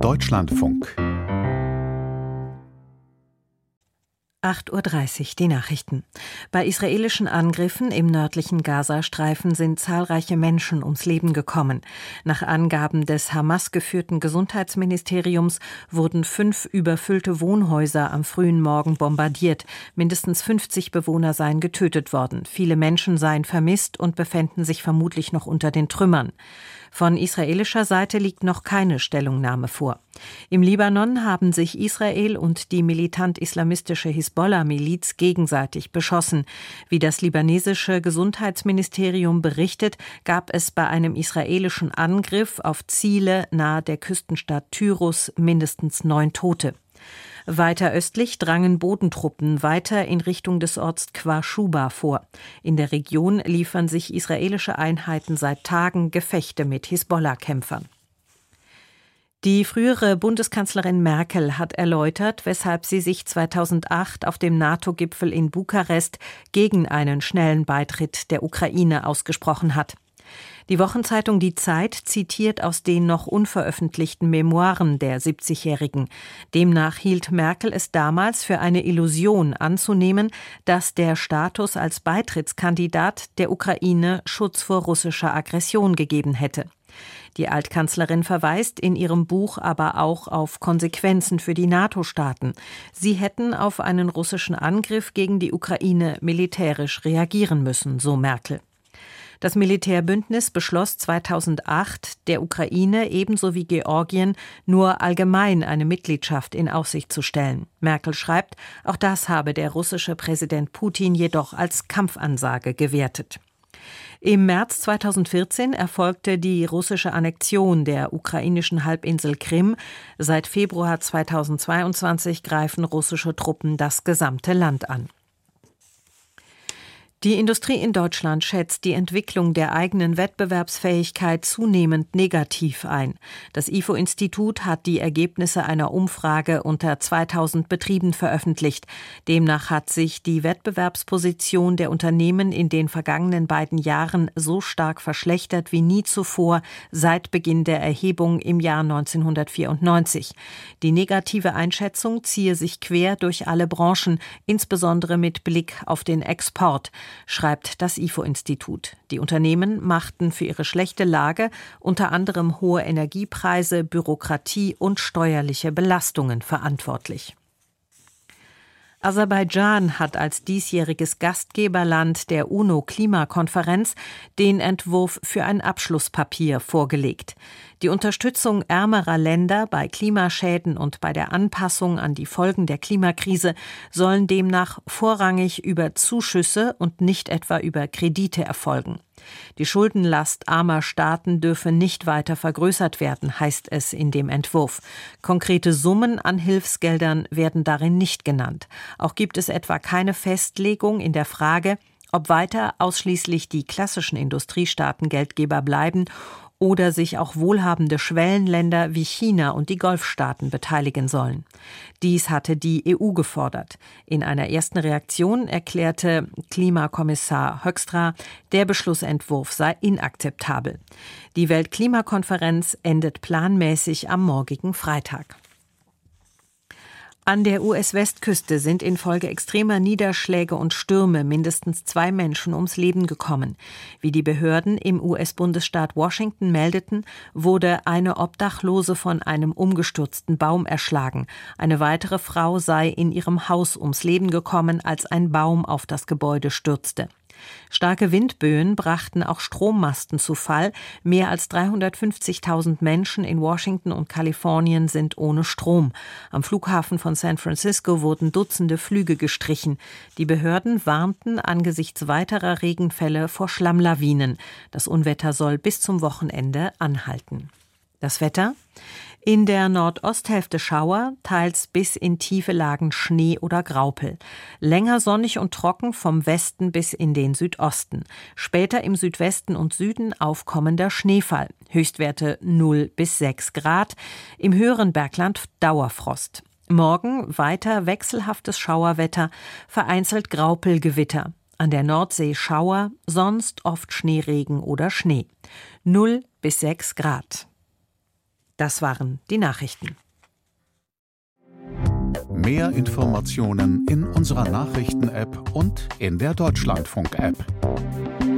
Deutschlandfunk 8:30 Uhr, die Nachrichten. Bei israelischen Angriffen im nördlichen Gazastreifen sind zahlreiche Menschen ums Leben gekommen. Nach Angaben des Hamas-geführten Gesundheitsministeriums wurden 5 überfüllte Wohnhäuser am frühen Morgen bombardiert. Mindestens 50 Bewohner seien getötet worden. Viele Menschen seien vermisst und befänden sich vermutlich noch unter den Trümmern. Von israelischer Seite liegt noch keine Stellungnahme vor. Im Libanon haben sich Israel und die militant-islamistische Hisbollah-Miliz gegenseitig beschossen. Wie das libanesische Gesundheitsministerium berichtet, gab es bei einem israelischen Angriff auf Ziele nahe der Küstenstadt Tyrus mindestens 9 Tote. Weiter östlich drangen Bodentruppen weiter in Richtung des Orts Kfar Shuba vor. In der Region liefern sich israelische Einheiten seit Tagen Gefechte mit Hisbollah-Kämpfern. Die frühere Bundeskanzlerin Merkel hat erläutert, weshalb sie sich 2008 auf dem NATO-Gipfel in Bukarest gegen einen schnellen Beitritt der Ukraine ausgesprochen hat. Die Wochenzeitung Die Zeit zitiert aus den noch unveröffentlichten Memoiren der 70-Jährigen. Demnach hielt Merkel es damals für eine Illusion anzunehmen, dass der Status als Beitrittskandidat der Ukraine Schutz vor russischer Aggression gegeben hätte. Die Altkanzlerin verweist in ihrem Buch aber auch auf Konsequenzen für die NATO-Staaten. Sie hätten auf einen russischen Angriff gegen die Ukraine militärisch reagieren müssen, so Merkel. Das Militärbündnis beschloss 2008, der Ukraine ebenso wie Georgien nur allgemein eine Mitgliedschaft in Aussicht zu stellen. Merkel schreibt, auch das habe der russische Präsident Putin jedoch als Kampfansage gewertet. Im März 2014 erfolgte die russische Annexion der ukrainischen Halbinsel Krim. Seit Februar 2022 greifen russische Truppen das gesamte Land an. Die Industrie in Deutschland schätzt die Entwicklung der eigenen Wettbewerbsfähigkeit zunehmend negativ ein. Das IFO-Institut hat die Ergebnisse einer Umfrage unter 2000 Betrieben veröffentlicht. Demnach hat sich die Wettbewerbsposition der Unternehmen in den vergangenen beiden Jahren so stark verschlechtert wie nie zuvor seit Beginn der Erhebung im Jahr 1994. Die negative Einschätzung ziehe sich quer durch alle Branchen, insbesondere mit Blick auf den Export, schreibt das IFO-Institut. Die Unternehmen machten für ihre schlechte Lage unter anderem hohe Energiepreise, Bürokratie und steuerliche Belastungen verantwortlich. Aserbaidschan hat als diesjähriges Gastgeberland der UNO-Klimakonferenz den Entwurf für ein Abschlusspapier vorgelegt. Die Unterstützung ärmerer Länder bei Klimaschäden und bei der Anpassung an die Folgen der Klimakrise sollen demnach vorrangig über Zuschüsse und nicht etwa über Kredite erfolgen. Die Schuldenlast armer Staaten dürfe nicht weiter vergrößert werden, heißt es in dem Entwurf. Konkrete Summen an Hilfsgeldern werden darin nicht genannt. Auch gibt es etwa keine Festlegung in der Frage, ob weiter ausschließlich die klassischen Industriestaaten Geldgeber bleiben oder sich auch wohlhabende Schwellenländer wie China und die Golfstaaten beteiligen sollen. Dies hatte die EU gefordert. In einer ersten Reaktion erklärte Klimakommissar Hoekstra, der Beschlussentwurf sei inakzeptabel. Die Weltklimakonferenz endet planmäßig am morgigen Freitag. An der US-Westküste sind infolge extremer Niederschläge und Stürme mindestens 2 Menschen ums Leben gekommen. Wie die Behörden im US-Bundesstaat Washington meldeten, wurde eine Obdachlose von einem umgestürzten Baum erschlagen. Eine weitere Frau sei in ihrem Haus ums Leben gekommen, als ein Baum auf das Gebäude stürzte. Starke Windböen brachten auch Strommasten zu Fall. Mehr als 350.000 Menschen in Washington und Kalifornien sind ohne Strom. Am Flughafen von San Francisco wurden Dutzende Flüge gestrichen. Die Behörden warnten angesichts weiterer Regenfälle vor Schlammlawinen. Das Unwetter soll bis zum Wochenende anhalten. Das Wetter? In der Nordosthälfte Schauer, teils bis in tiefe Lagen Schnee oder Graupel. Länger sonnig und trocken vom Westen bis in den Südosten. Später im Südwesten und Süden aufkommender Schneefall. Höchstwerte 0 bis 6 Grad. Im höheren Bergland Dauerfrost. Morgen weiter wechselhaftes Schauerwetter, vereinzelt Graupelgewitter. An der Nordsee Schauer, sonst oft Schneeregen oder Schnee. 0 bis 6 Grad. Das waren die Nachrichten. Mehr Informationen in unserer Nachrichten-App und in der Deutschlandfunk-App.